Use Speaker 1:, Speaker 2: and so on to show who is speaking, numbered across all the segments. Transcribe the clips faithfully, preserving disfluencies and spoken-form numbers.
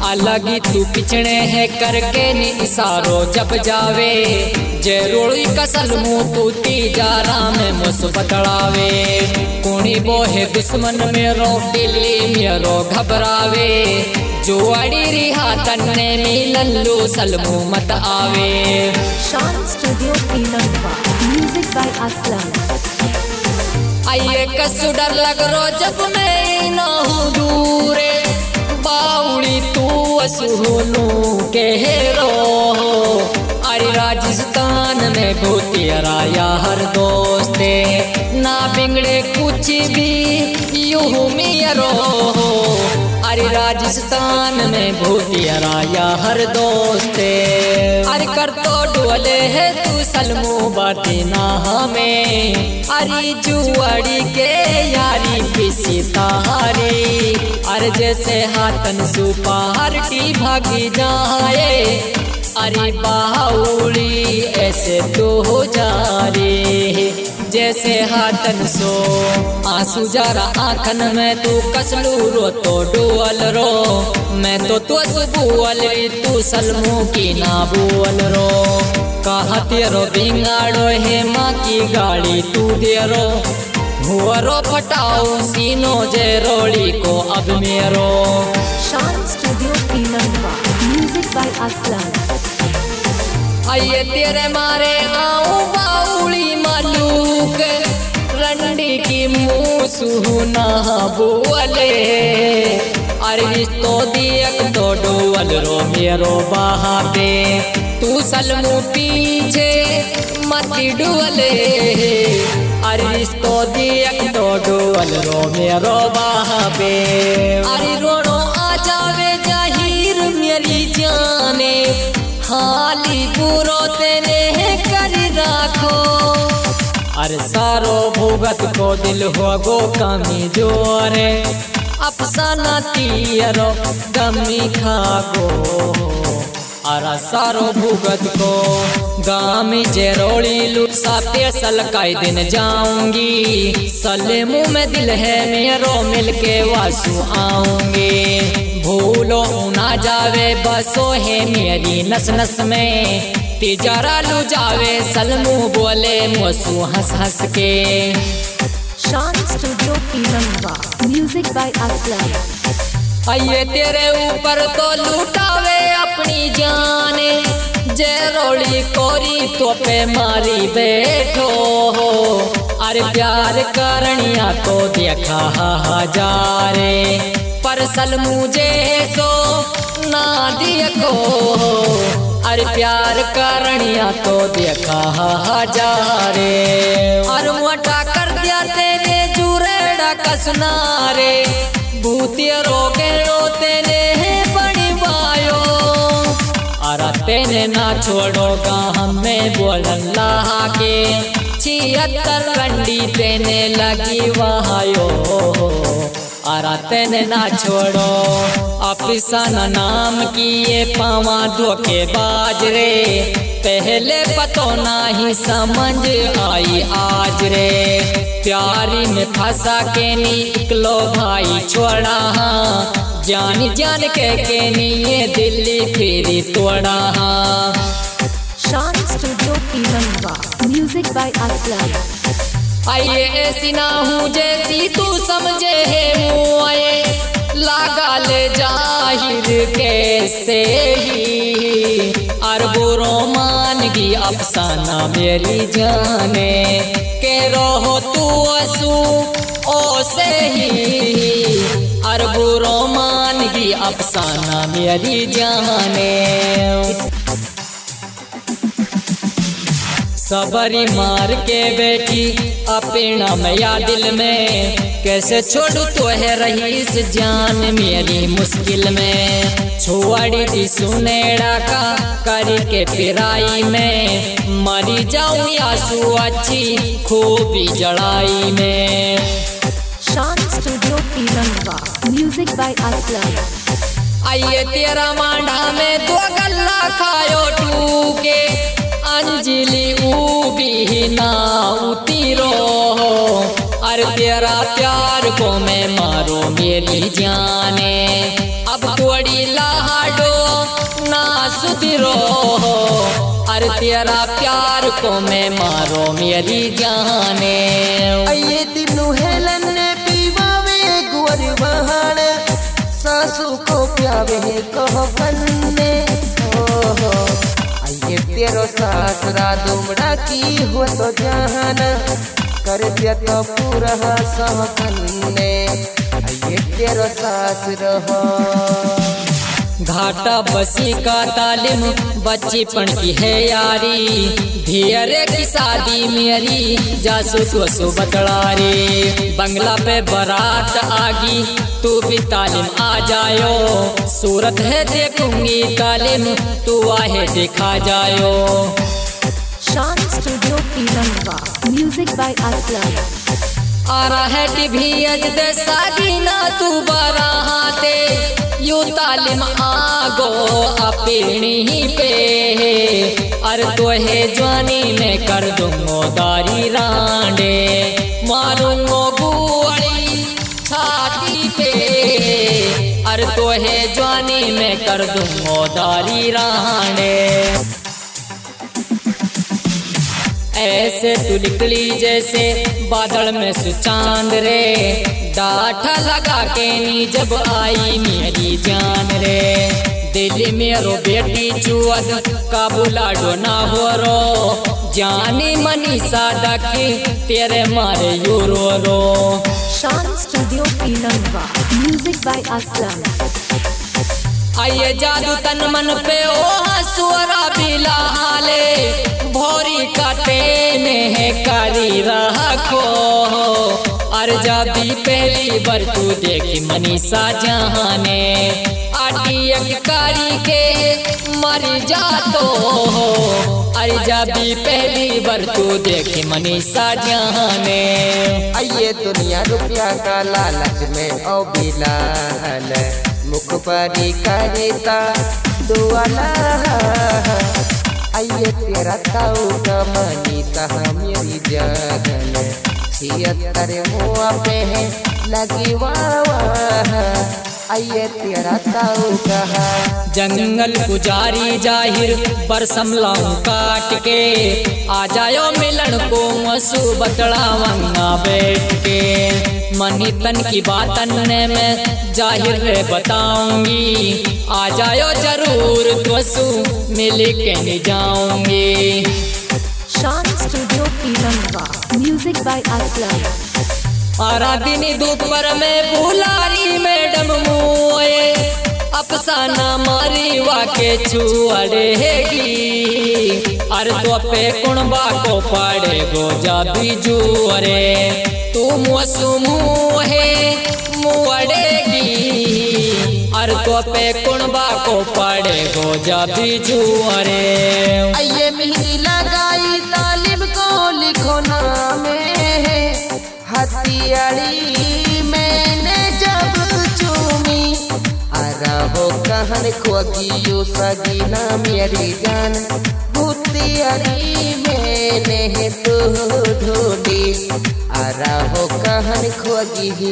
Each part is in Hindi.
Speaker 1: अलग ही तू पिछड़े है करके नी इशारो जब जावे जरूरी कसल मुँह तू तीजारा में मुस बतड़ावे कुणी बोहे दुश्मन मेरो दिल्ली मेरो घबरावे जुआड़ी रिहा तन्ने मिलल्लू सलमू मत आवे।
Speaker 2: Shan Studio Pilangwa music by Aslam.
Speaker 1: आइए कसु डर लग रो जब मैं ना हूँ दूरे बाउली तू असुनू के रो अरे राजस्थान में भूतिया यार दोस्ते ना बिगड़े कुछ भी यूं मेरो अरे राजस्थान में भूतिया यार दोस्ते अरे कर तो डोले है तू सलमू बाती ना हमें अरे जुआड़ी के यारी पिसी तारी अरे जैसे हाथन सुपारी भागी जाए अरे बाउली ऐसे तो हो जा रे जैसे हाथन सो आंसू जारा आँखन में तू कसलू रो तो डुअल रो मैं तो तो सुबुअल तू सलमू की ना बुअल रो कहा तेरो बिंगाड़ो है माँ की गाड़ी तू देरो हुआरो फटाओ सीनो जे रोड़ी को अब मेरो।
Speaker 2: Shan Studio Pilangwa music by Aslam.
Speaker 1: आइए तेरे मारे आऊं बाउली मालूक रंडी की मुँह सुना बोले अरे तो दियक तो डोल रो मेरो बाहा पे तू सलमू पीछे मती डुअले अरे तो दियक तो डोल रो मेरो बाहा पे अरे रोनो आ जावे जाहिर मेरी जाने हाली पूरो तेने कर राखो अरे सारो भुगत को दिल हो गो कमी जोरे अफसाना तीरो गमी खागो अरे सारो भुगत को गामी जेरोड़ी लुसा पेसल काई दिन जाऊंगी सले मुँह में दिल है मेरो मिलके वासु आऊंगी भूलो ना जावे बसो है मेरी नस नस में तिजारा लू जावे सलमू बोले मसू हंस हंस के।
Speaker 2: Shan Studio Pilangwa music by Aslam.
Speaker 1: आइए तेरे ऊपर तो लुटावे अपनी जाने जेरोड़ी कोरी तो पे मारी बैठो अरे प्यार करनिया तो देखा हजारे पर सलमू जैसो ना देखो अरे प्यार करनिया तो देखा हजारे और मोटा कर दिया तेरे जुरेड़ा कसनारे भूतिया रोके रोते ने बड़ी वायो अरे तेने ना छोड़ोगा हमें बोलला के छिहत्तर रंडी तेने लगी वहायो अरे तेने ना छोड़ो अफसाना नाम की ये पावा धोखे बाजरे पहले पतो ना ही समझ आई आज रे प्यारी में फंसा के नी इकलो भाई छोड़ा जान जान के के नी ये दिल्ली फिरी तोड़ा।
Speaker 2: Shan Studio Pilangwa music by Aslam.
Speaker 1: आइए ऐसी ना हूँ जैसी तू समझे है मुआए लागा ले जाहिर कैसे ही अरबो रोमान की अफसाना मेरी जाने के रहो तू असू ओ से ही अरबो रोमान की अफसाना मेरी जाने सबरी मार के बेटी अपना मैया दिल में कैसे छोड़ू तो है रही इस जान मेरी मुश्किल में छुआड़ी दी सुनेड़ा का करी के पिराई में मरी जाऊं यासू अच्छी खूबी जड़ाई में।
Speaker 2: Shan Studio Pilangwa music by Aslam.
Speaker 1: आइए तेरा मांडा में दो गल्ला खायो टूके अंजलि ऊबी ना उतीरो अरे तेरा प्यार को मैं मारो मेरी जाने अब थोड़ी लाडो ना सुधरो अरे तेरा प्यार को मैं मारो मेरी जाने।
Speaker 3: आइए दिनू हेलन ने पीवावे गुवर बहान सासू को प्यावे कहो कन्ने ओहो। आइए तेरो सासरा दुमड़ा की हो तो जान कर दिया तो पूरा सहकन्ने। आइए तेरो सास रहो
Speaker 1: घाटा बसी का तालिम बचपन की है यारी धीरे की शादी मेरी जासूस वसु बतलारी। बंगला पे बारात आगी तू भी तालिम आ जायो सूरत है देखूंगी तालिम तू आहे दिखा जायो।
Speaker 2: Shan Studio Pirangwa. Music by Aslam.
Speaker 1: आ रहा है टीवी अजदे सागी ना तू बराते यू तालिम आगो अपनी पे अर तो है जवानी में कर दूंगो दारी रांडे मारूंगो गुआड़ी छाती पे अर तो है जवानी में कर दूंगो दारी रांडे। ऐसे तू निकली जैसे बादल में सुचांद रे डाठा लगा के नी जब आई मेरी जान रे। दिल्ली मेरो बेटी चुअद काबुलाडो ना हो रो जानी मनी सादा की तेरे मारे यू रो रो।
Speaker 2: Shan Studio Pirangwa. Music by Aslam.
Speaker 1: आइए जादू तन मन पे ओ हसुरा बिलाले भोरी काटे में है कारी रखो अर जाबी पहली बार तू देखी मनीषा जहाने आटी एक कारी के मर जातो अरे जाबी पहली बार तू देखी मनीषा जहाने।
Speaker 3: आइए दुनिया रुपया का लालच में ओ बिलाल मुख परी करता दुआला। आइए तेरा ताऊ का मनीषा मेरी जान छिहत्तर हुआ पे है लगी वाह। आइए तेरा ताऊ कहा
Speaker 1: जंगल गुजारी जाहिर बरसम लाऊं काट के आ जायो मिलन को मसू बतड़ा वंगा बैठ के मनी तन की बातन में जाहिर रे बताऊंगी आ जायो जरूर वसू मिल के नहीं जाऊंगी।
Speaker 2: Shan Studio Pirangwa. Music by Aslam.
Speaker 1: आरा दिन दोपहर में बुलारी मैडम मोए अफसाना मारी वाके छुअड़ेगी अर तो पे कुणबा को पड़े गो जा बीजू अरे तू मसू मुहे मुअड़ेगी अर तो पे कुणबा को पड़े गो जा बीजू अरे।
Speaker 3: आइए मेहंदी लगाई तालिब को लिखो नाम हथियारी मैंने जब चूमी आरा हो कहन खोगियो सगीना मेरी जान भूतियारी मैंने तो ढूंढी आरा हो कहन खोगी।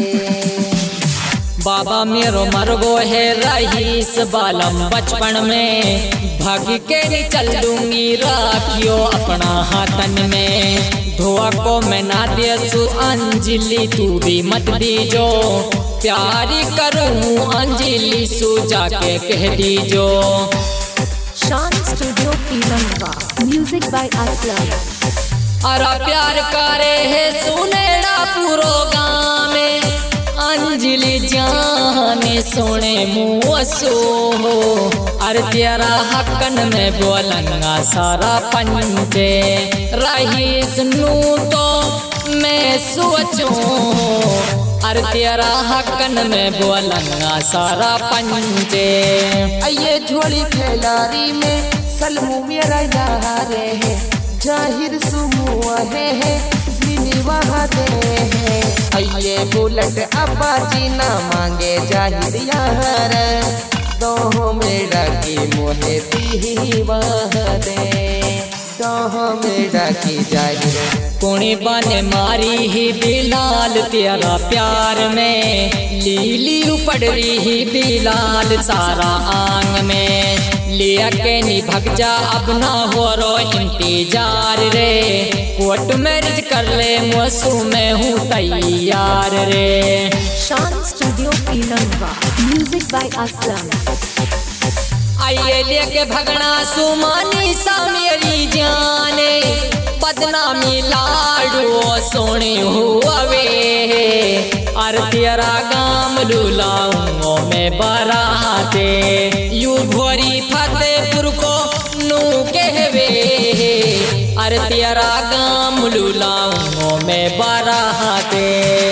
Speaker 1: बाबा मेरो मरगो है रईस बालम बचपन में भाग के नहीं चल दूंगी राखियो अपना हाथन में धोआ को मैं ना दे सु अंजलि तू भी मत दीजो प्यारी करूं अंजलि सु जाके कह दीजो।
Speaker 2: Shan Studio Pirangwa. Music by Aslam.
Speaker 1: अरा प्यार करे है सुनेड़ा पूरो गाँव में अंजलि जाने सोने मुँसो अर तेरा हकन में बोलंगा सारा पंचे रहीस नू तो मैं सोचूं अर तेरा हकन में बोलंगा सारा पंचे।
Speaker 3: आइए झोली खिलाड़ी में सलमू मेरा यार है जाहिर सुमुआ है वहाँ दे है। आइए बुलेट अपाची ना मांगे जाहिर यार दो मेरा की मोहे दीवा दे तो मेरा की जाहिर
Speaker 1: कुणी बन मारी ही बिलाल तेरा प्यार में, लीली उपड़ रही ही बिलाल सारा आंग में। लिया के नी भग जा अब ना हो रो इंतजार रे, कोर्ट मैरिज कर ले मौसू में हूँ तैयार रे।
Speaker 2: Shan Studio Pilangwa, music by Aslam.
Speaker 1: आइए लेके भगना सुमानी सा मेरी जाने, बदनामी लाडो सोने हुआ वे। अर तेरा गाम लुलाऊंगो में बराते, यू भोरी फतेहपुर को नू कहवे। अर तेरा गाम लुलाऊंगो में बराते।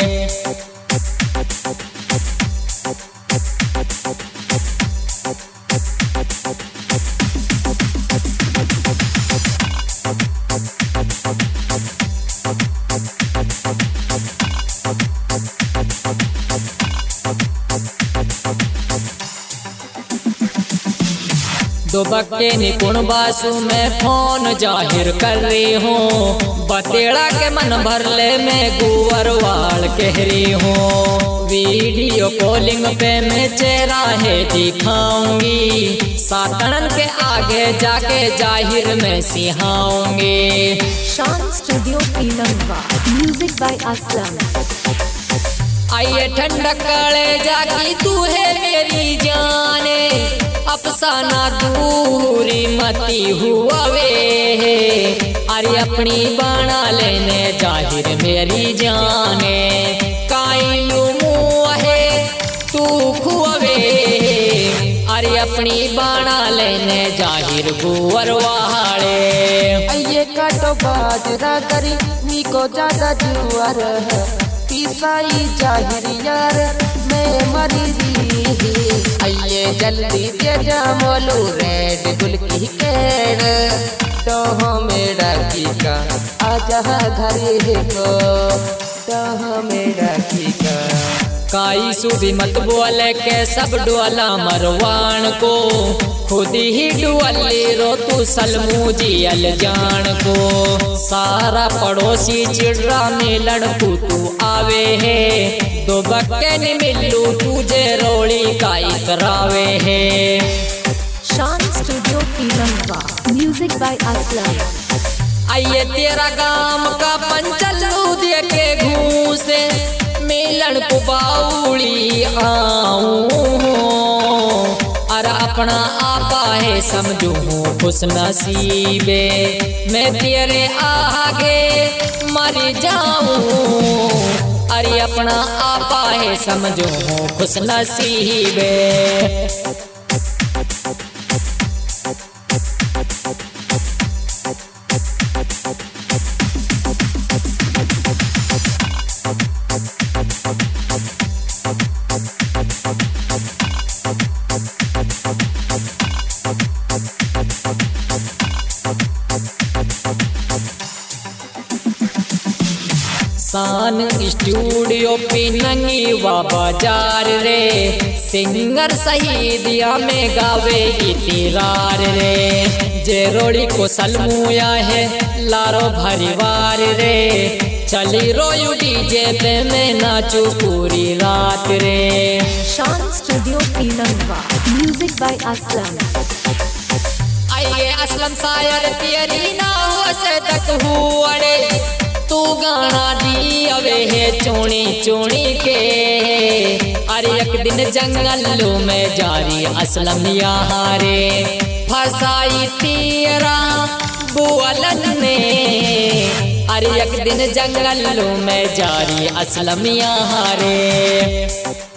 Speaker 1: दुबक्के निपुण बासु में फोन जाहिर कर रही हूँ, बतेड़ा के मन भर ले मैं गुवरवाल कह रही हूँ। वीडियो कॉलिंग पे मैं चेहरा है दिखाऊंगी, सातन के आगे जाके जाहिर में सिखाऊंगी।
Speaker 2: Shan Studio Pilangwa, music by Aslam.
Speaker 1: आइए ठंडक कले जाकी तू है मेरी जाने, अफसाना दूरी मती हुआ वे। अरे अपनी बना लेने जाहिर मेरी जाने, कायू मुँह है तू खुआवे। अरे अपनी बना लेने जाहिर गुवर वाले।
Speaker 3: ये काटो बाजरा करी मी को ज्यादा जुआर है, पिसाई जाहिर यार मैं मरी दी। आइए जल्दी दे जा मोलू रेड गुल की केड़, तो मेरा की का आजा घर को, तो मेरा की का।
Speaker 1: काई सुबी मत बोले के सब डोला मरवान को, खुद ही डुअली रो तू सलमू जियल जान को। सारा पड़ोसी चिड़रा में लड़कू तू आवे है, दो बक्के नि मिलू तुझे रोड़ी काई करावे है।
Speaker 2: Shan Studio Pilangwa, music by Aslam.
Speaker 1: आइए तेरा गाम का पंचलू दे के घूसे, मिलन को बाउली आऊं। अर अपना आपा है समझू हूँ खुश नसीबे, मैं तेरे आगे मर जाऊं। अरे अपना आपा है समझो हूँ खुश नसीबे। शान स्टूडियो पिनंगी वा बाजार रे, सिंगर शहीदिया में गावे इतिरार रे। जेरोड़ी को सलमुया है लारो भरिवार रे, चली रोयू डीजे पे मैं नाचू पूरी रात रे।
Speaker 2: Shan Studio Pilangwa, music by Aslam.
Speaker 1: आइए असलम शायर तेरी ना हो से तक हुआड़े, तू गाना दी अवे है चोणी चोणी के। अरे एक दिन जंगलों में जारी असलम यहाँ रे, फसाई तेरा बुअलन ने। अरे एक दिन जंगलों में जारी असलम यहाँ रे।